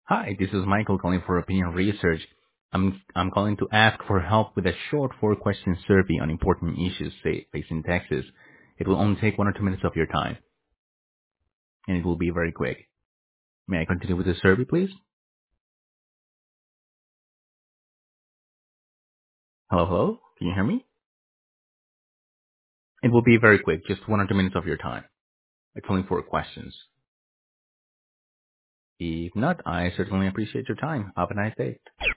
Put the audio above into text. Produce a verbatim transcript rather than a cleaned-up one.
Hi, this is Michael calling for Opinion Research. I'm I'm calling to ask for help with a short four-question survey on important issues say, facing Texas. It will only take one or two minutes of your time, and it will be very quick. May I continue with the survey, please? Hello, hello? Can you hear me? It will be very quick, just one or two minutes of your time. It's only four questions. If not, I certainly appreciate your time. Have a nice day.